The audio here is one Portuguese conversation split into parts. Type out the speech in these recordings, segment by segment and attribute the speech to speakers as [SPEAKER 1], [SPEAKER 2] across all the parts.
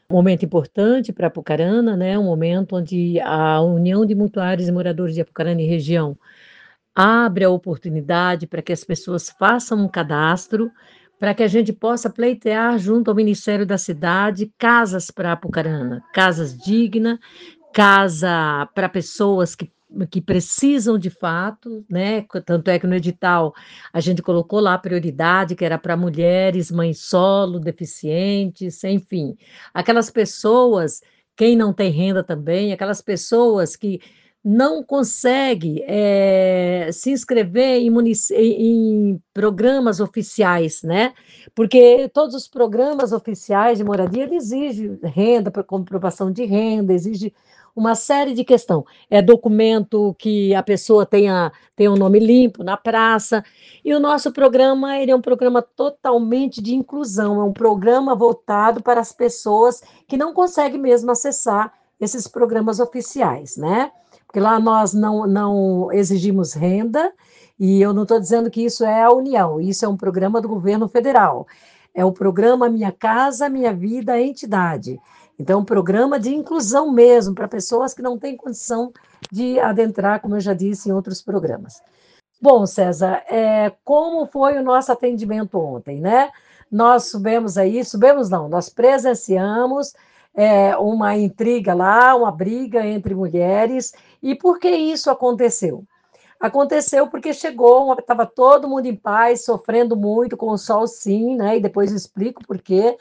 [SPEAKER 1] Um momento importante para Apucarana, né, um momento onde a União de Mutuários e Moradores de Apucarana e região abre a oportunidade para que as pessoas façam um cadastro, para que a gente possa pleitear junto ao Ministério da Cidade casas para Apucarana, casas dignas, casa para pessoas que precisam de fato, né? Tanto é que no edital a gente colocou lá a prioridade, que era para mulheres, mães solo, deficientes, enfim, aquelas pessoas, quem não tem renda também, aquelas pessoas que não consegue se inscrever em programas oficiais, né? Porque todos os programas oficiais de moradia ele exigem renda, para comprovação de renda, exige uma série de questões. É documento que a pessoa tenha um nome limpo na praça. E o nosso programa ele é um programa totalmente de inclusão, é um programa voltado para as pessoas que não conseguem mesmo acessar esses programas oficiais, né? Porque lá nós não exigimos renda, e eu não estou dizendo que isso é a União, isso é um programa do governo federal. É o programa Minha Casa, Minha Vida, Entidade. Então, um programa de inclusão mesmo, para pessoas que não têm condição de adentrar, como eu já disse, em outros programas. Bom, César, como foi o nosso atendimento ontem, né? Nós subimos não, nós presenciamos uma intriga lá, uma briga entre mulheres. E por que isso aconteceu? Aconteceu porque estava todo mundo em paz, sofrendo muito com o sol, sim, né? E depois eu explico por quê.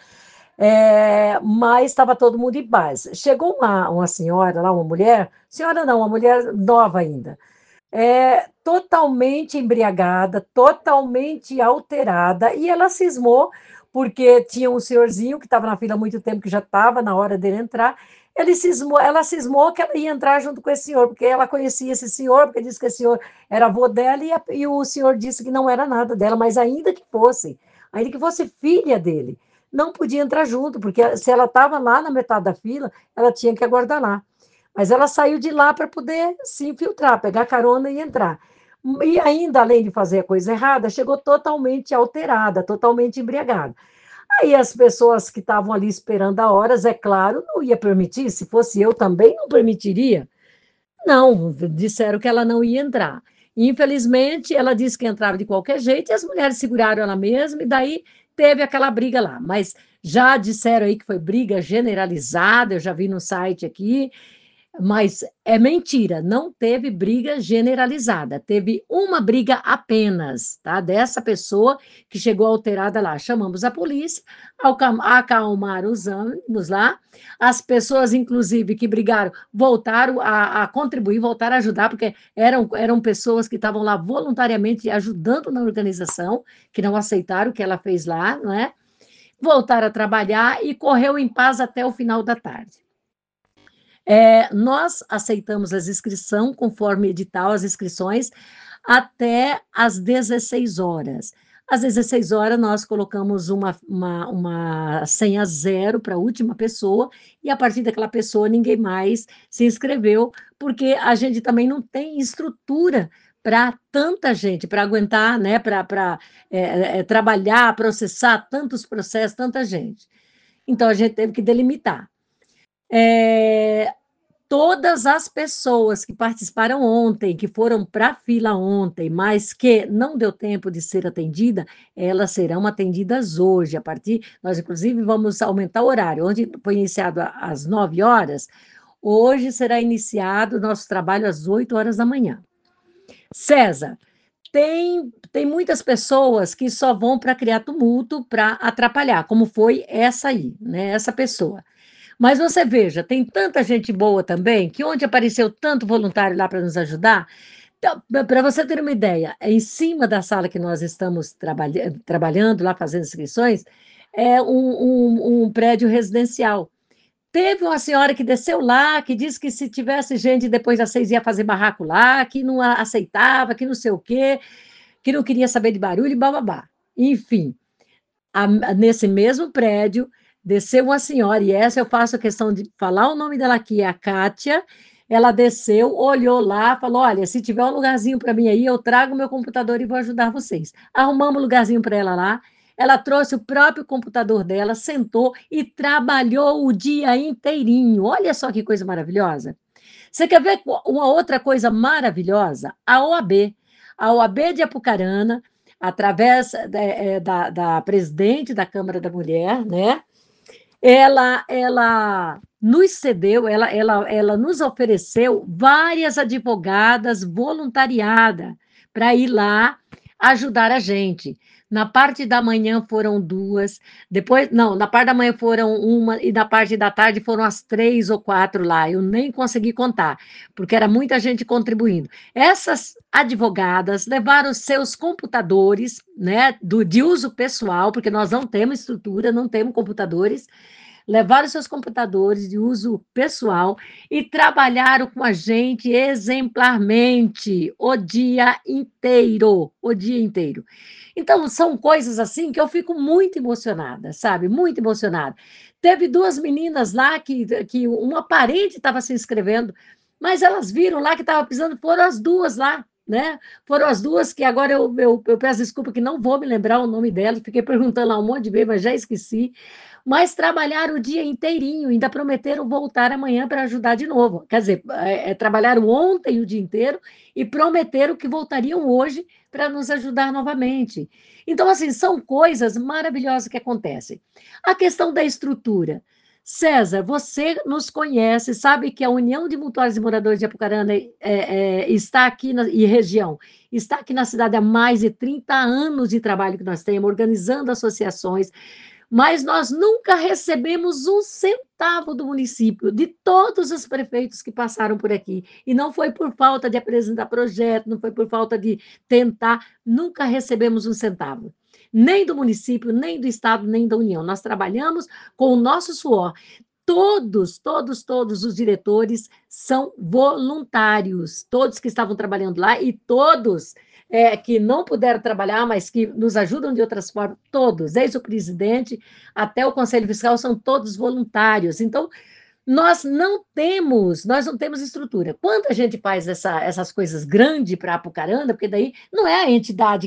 [SPEAKER 1] Mas estava todo mundo em paz. Chegou uma senhora lá, uma mulher, senhora não, uma mulher nova ainda, totalmente embriagada, totalmente alterada, e ela cismou, porque tinha um senhorzinho que estava na fila há muito tempo, que já estava na hora dele entrar, ela cismou que ela ia entrar junto com esse senhor, porque ela conhecia esse senhor, porque disse que esse senhor era avô dela, e o senhor disse que não era nada dela, mas ainda que fosse filha dele, não podia entrar junto, porque se ela estava lá na metade da fila, ela tinha que aguardar lá. Mas ela saiu de lá para poder se infiltrar, pegar carona e entrar. E ainda, além de fazer a coisa errada, chegou totalmente alterada, totalmente embriagada. Aí as pessoas que estavam ali esperando há horas, é claro, não ia permitir, se fosse eu também não permitiria. Não, disseram que ela não ia entrar. Infelizmente, ela disse que entrava de qualquer jeito e as mulheres seguraram ela mesma, e daí teve aquela briga lá. Mas já disseram aí que foi briga generalizada, eu já vi no site aqui, mas é mentira, não teve briga generalizada, teve uma briga apenas, tá? Dessa pessoa que chegou alterada lá. Chamamos a polícia, acalmaram os ânimos lá, as pessoas, inclusive, que brigaram, voltaram a contribuir, voltaram a ajudar, porque eram pessoas que estavam lá voluntariamente ajudando na organização, que não aceitaram o que ela fez lá, não é? Voltaram a trabalhar e correu em paz até o final da tarde. Nós aceitamos as inscrições, conforme edital, as inscrições, até às 16 horas. Às 16 horas, nós colocamos uma senha zero para a última pessoa, e a partir daquela pessoa, ninguém mais se inscreveu, porque a gente também não tem estrutura para tanta gente, para aguentar, né, para trabalhar, processar tantos processos, tanta gente. Então, a gente teve que delimitar. É, Todas as pessoas que participaram ontem, que foram para a fila ontem, mas que não deu tempo de ser atendida, elas serão atendidas hoje, a partir, nós inclusive vamos aumentar o horário, onde foi iniciado às 9 horas, hoje será iniciado o nosso trabalho às 8 horas da manhã. César, tem muitas pessoas que só vão para criar tumulto, para atrapalhar, como foi essa aí, né, essa pessoa. Mas você veja, tem tanta gente boa também, que onde apareceu tanto voluntário lá para nos ajudar, então, para você ter uma ideia, em cima da sala que nós estamos trabalhando, lá fazendo inscrições, é um prédio residencial. Teve uma senhora que desceu lá, que disse que se tivesse gente depois das 6 ia fazer barraco lá, que não aceitava, que não sei o quê, que não queria saber de barulho e bababá. Enfim, nesse mesmo prédio, desceu uma senhora, e essa eu faço questão de falar o nome dela aqui, é a Kátia. Ela desceu, olhou lá, falou: Olha, se tiver um lugarzinho para mim aí, eu trago meu computador e vou ajudar vocês. Arrumamos um lugarzinho para ela lá. ela trouxe o próprio computador dela, sentou e trabalhou o dia inteirinho. Olha só que coisa maravilhosa. Você quer ver uma outra coisa maravilhosa? A OAB. A OAB de Apucarana, através da presidente da Câmara da Mulher, né? Ela nos cedeu, ela nos ofereceu várias advogadas voluntariadas para ir lá ajudar a gente. Na parte da manhã foram duas, depois, não, na parte da manhã foram uma, e na parte da tarde foram as 3 ou 4 lá. Eu nem consegui contar, porque era muita gente contribuindo. Essas advogadas levaram seus computadores, né, de uso pessoal, porque nós não temos estrutura, não temos computadores, levaram seus computadores de uso pessoal e trabalharam com a gente exemplarmente o dia inteiro. Então, são coisas assim que eu fico muito emocionada, sabe? Muito emocionada. Teve 2 meninas lá que uma parente estava se inscrevendo, mas elas viram lá que estava precisando, foram as duas lá, né? Foram as duas que agora eu peço desculpa que não vou me lembrar o nome delas, fiquei perguntando lá um monte de vezes, mas já esqueci, mas trabalharam o dia inteirinho, ainda prometeram voltar amanhã para ajudar de novo. Quer dizer, trabalharam ontem o dia inteiro e prometeram que voltariam hoje para nos ajudar novamente. Então, assim, são coisas maravilhosas que acontecem. A questão da estrutura. César, você nos conhece, sabe que a União de Mutuários e Moradores de Apucarana está aqui e região, está aqui na cidade há mais de 30 anos de trabalho que nós temos, organizando associações, mas nós nunca recebemos um centavo do município, de todos os prefeitos que passaram por aqui. E não foi por falta de apresentar projeto, não foi por falta de tentar, nunca recebemos um centavo. Nem do município, nem do Estado, nem da União. Nós trabalhamos com o nosso suor. Todos os diretores são voluntários, todos que estavam trabalhando lá e todos que não puderam trabalhar, mas que nos ajudam de outras formas, todos, desde o presidente até o Conselho Fiscal, são todos voluntários. Então, nós não temos estrutura. Quando a gente faz essas coisas grandes para Apucarana, porque daí não é a entidade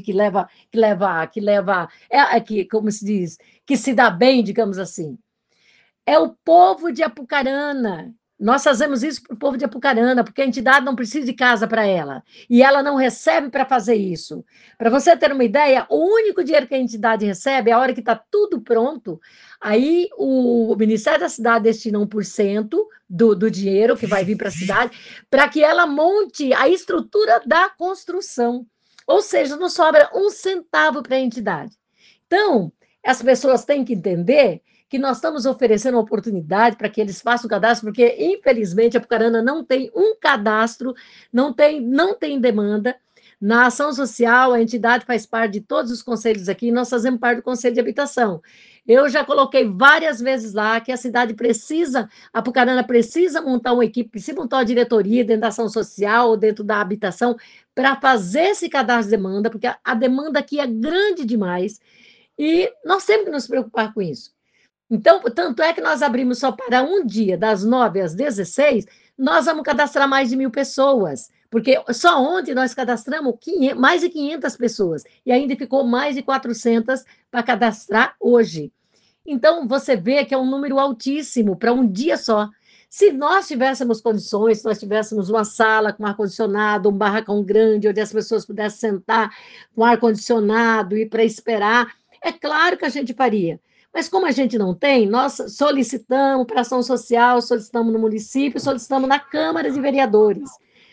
[SPEAKER 1] como se diz, que se dá bem, digamos assim, é o povo de Apucarana. Nós fazemos isso para o povo de Apucarana, porque a entidade não precisa de casa para ela. E ela não recebe para fazer isso. Para você ter uma ideia, o único dinheiro que a entidade recebe é a hora que está tudo pronto. Aí o Ministério da Cidade destina 1% do dinheiro que vai vir para a cidade, para que ela monte a estrutura da construção. Ou seja, não sobra um centavo para a entidade. Então, as pessoas têm que entender que nós estamos oferecendo uma oportunidade para que eles façam o cadastro, porque, infelizmente, a Apucarana não tem um cadastro, não tem demanda. Na ação social, a entidade faz parte de todos os conselhos aqui, nós fazemos parte do Conselho de Habitação. Eu já coloquei várias vezes lá que a cidade precisa, a Apucarana precisa montar uma equipe, precisa montar uma diretoria dentro da ação social ou dentro da habitação para fazer esse cadastro de demanda, porque a demanda aqui é grande demais e nós temos que nos preocupar com isso. Então, tanto é que nós abrimos só para um dia, das 9 às 16, nós vamos cadastrar mais de 1.000 pessoas, porque só ontem nós cadastramos mais de 500 pessoas, e ainda ficou mais de 400 para cadastrar hoje. Então, você vê que é um número altíssimo para um dia só. Se nós tivéssemos condições, se nós tivéssemos uma sala com ar-condicionado, um barracão grande, onde as pessoas pudessem sentar com ar-condicionado e para esperar, é claro que a gente faria. Mas como a gente não tem, nós solicitamos para ação social, solicitamos no município, solicitamos na Câmara de Vereadores.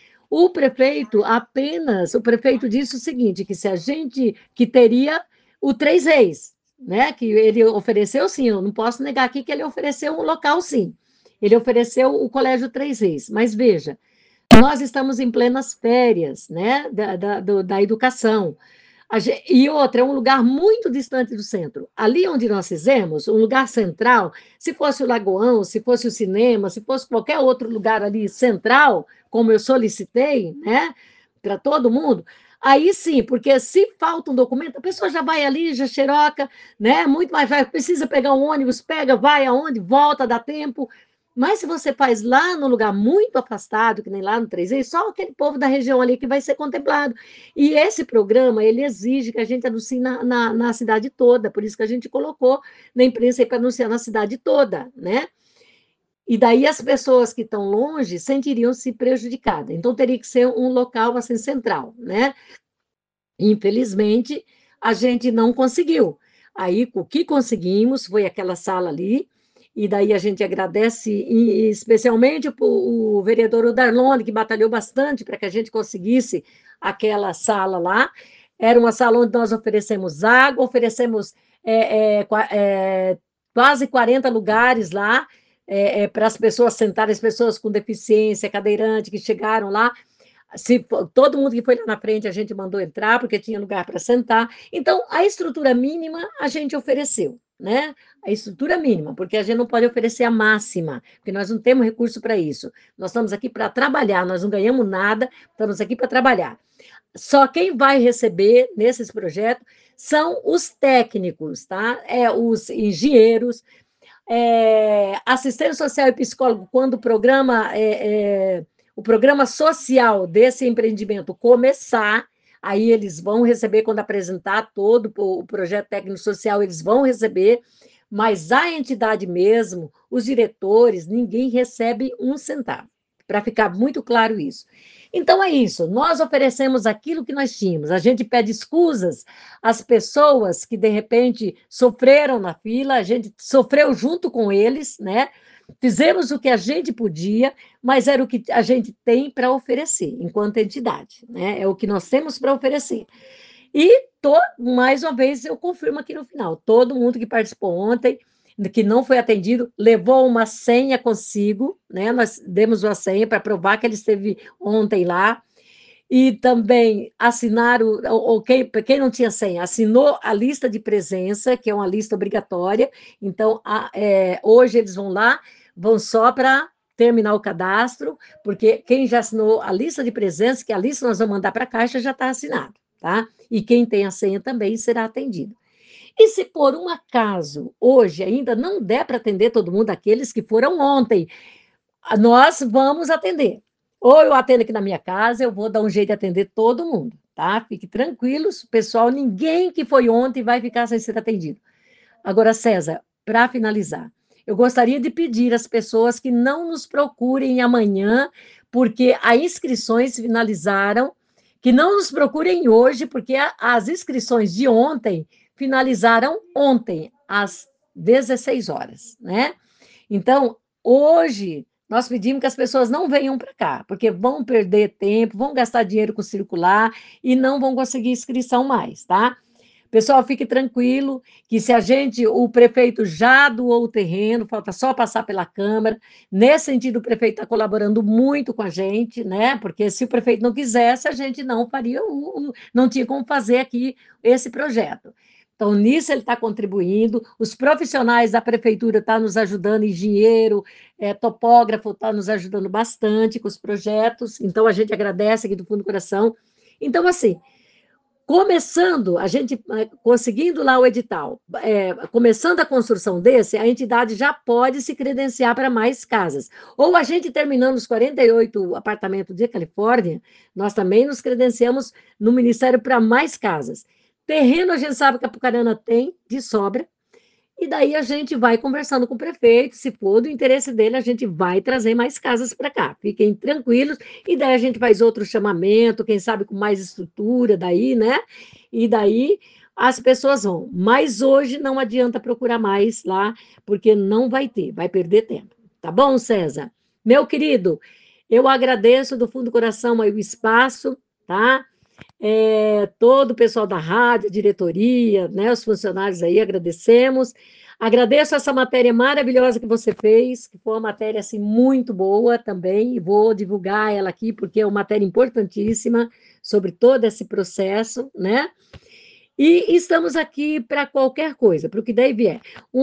[SPEAKER 1] O prefeito disse o seguinte, que se a gente, que teria o Três Reis, né, que ele ofereceu sim, eu não posso negar aqui que ele ofereceu um local sim, ele ofereceu o Colégio Três Reis, mas veja, nós estamos em plenas férias, né, da educação, e outra, é um lugar muito distante do centro. Ali onde nós fizemos, um lugar central, se fosse o Lagoão, se fosse o cinema, se fosse qualquer outro lugar ali central, como eu solicitei, né, para todo mundo, aí sim, porque se falta um documento, a pessoa já vai ali, já xeroca, né, muito mais fácil, precisa pegar um ônibus, pega, vai aonde, volta, dá tempo. Mas se você faz lá no lugar muito afastado, que nem lá no 3 só aquele povo da região ali que vai ser contemplado. E esse programa, ele exige que a gente anuncie na cidade toda, por isso que a gente colocou na imprensa aí para anunciar na cidade toda, né? E daí as pessoas que estão longe sentiriam-se prejudicadas. Então, teria que ser um local assim central, né? Infelizmente, a gente não conseguiu. Aí, o que conseguimos foi aquela sala ali, e daí a gente agradece especialmente o vereador Darlone, que batalhou bastante para que a gente conseguisse aquela sala lá. Era uma sala onde nós oferecemos água, oferecemos quase 40 lugares lá, para as pessoas sentarem, as pessoas com deficiência, cadeirante, que chegaram lá, se todo mundo que foi lá na frente a gente mandou entrar porque tinha lugar para sentar. Então, a estrutura mínima a gente ofereceu, né? A estrutura mínima, porque a gente não pode oferecer a máxima, porque nós não temos recurso para isso. Nós estamos aqui para trabalhar, nós não ganhamos nada, estamos aqui para trabalhar. Só quem vai receber nesses projetos são os técnicos, tá? Os engenheiros, assistente social e psicólogo, quando o programa social desse empreendimento começar, aí eles vão receber, quando apresentar todo o projeto técnico social, eles vão receber, mas a entidade mesmo, os diretores, ninguém recebe um centavo, para ficar muito claro isso. Então é isso, nós oferecemos aquilo que nós tínhamos, a gente pede escusas às pessoas que de repente sofreram na fila, a gente sofreu junto com eles, né? Fizemos o que a gente podia, mas era o que a gente tem para oferecer enquanto entidade, né? É o que nós temos para oferecer. E mais uma vez eu confirmo aqui no final, todo mundo que participou ontem, que não foi atendido, levou uma senha consigo, né? Nós demos uma senha para provar que ele esteve ontem lá. E também assinaram, ou quem não tinha senha, assinou a lista de presença, que é uma lista obrigatória. Então, hoje eles vão lá, vão só para terminar o cadastro, porque quem já assinou a lista de presença, que a lista nós vamos mandar para a Caixa, já está assinado, tá? E quem tem a senha também será atendido. E se por um acaso hoje ainda não der para atender todo mundo, aqueles que foram ontem, nós vamos atender. Ou eu atendo aqui na minha casa, eu vou dar um jeito de atender todo mundo, tá? Fique tranquilos, pessoal, ninguém que foi ontem vai ficar sem ser atendido. Agora, César, para finalizar, eu gostaria de pedir às pessoas que não nos procurem amanhã, porque as inscrições finalizaram, que não nos procurem hoje, porque as inscrições de ontem finalizaram ontem, às 16 horas, né? Então, hoje, nós pedimos que as pessoas não venham para cá, porque vão perder tempo, vão gastar dinheiro com circular e não vão conseguir inscrição mais, tá? Pessoal, fique tranquilo que se o prefeito já doou o terreno, falta só passar pela Câmara. Nesse sentido, o prefeito está colaborando muito com a gente, né? Porque se o prefeito não quisesse, a gente não faria, não tinha como fazer aqui esse projeto. Então, nisso ele está contribuindo, os profissionais da prefeitura estão nos ajudando, engenheiro, topógrafo está nos ajudando bastante com os projetos, então a gente agradece aqui do fundo do coração. Então, assim, começando, a gente conseguindo lá o edital, começando a construção desse, a entidade já pode se credenciar para mais casas. Ou a gente terminando os 48 apartamentos de Califórnia, nós também nos credenciamos no Ministério para mais casas. Terreno, a gente sabe que a Apucarana tem de sobra, e daí a gente vai conversando com o prefeito, se for do interesse dele, a gente vai trazer mais casas para cá. Fiquem tranquilos, e daí a gente faz outro chamamento, quem sabe com mais estrutura daí, né? E daí as pessoas vão. Mas hoje não adianta procurar mais lá, porque não vai ter, vai perder tempo. Tá bom, César? Meu querido, eu agradeço do fundo do coração aí o espaço, tá? Todo o pessoal da rádio, diretoria, né, os funcionários aí, agradecemos. Agradeço essa matéria maravilhosa que você fez, que foi uma matéria assim, muito boa também, e vou divulgar ela aqui, porque é uma matéria importantíssima sobre todo esse processo, né? E estamos aqui para qualquer coisa, para o que daí vier.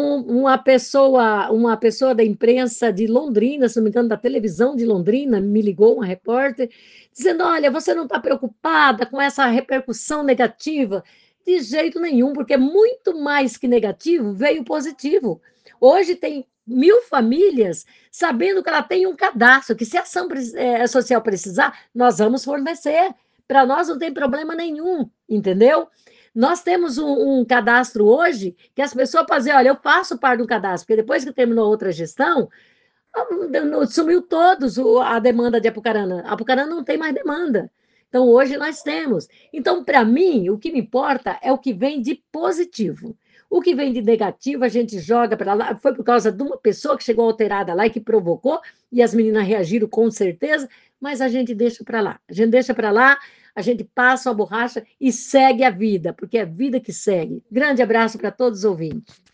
[SPEAKER 1] Uma pessoa da imprensa de Londrina, se não me engano, da televisão de Londrina, me ligou, uma repórter, dizendo: olha, você não está preocupada com essa repercussão negativa? De jeito nenhum, porque muito mais que negativo veio positivo. Hoje tem 1000 famílias sabendo que ela tem um cadastro, que se a ação social precisar, nós vamos fornecer. Para nós não tem problema nenhum, entendeu? Nós temos um cadastro hoje que as pessoas fazem, olha, eu faço parte do cadastro, porque depois que terminou outra gestão, sumiu todos a demanda de Apucarana. Apucarana não tem mais demanda. Então, hoje nós temos. Então, para mim, o que me importa é o que vem de positivo. O que vem de negativo, a gente joga para lá. Foi por causa de uma pessoa que chegou alterada lá e que provocou, e as meninas reagiram com certeza, mas a gente deixa para lá. A gente deixa para lá, a gente passa a borracha e segue a vida, porque é a vida que segue. Grande abraço para todos os ouvintes.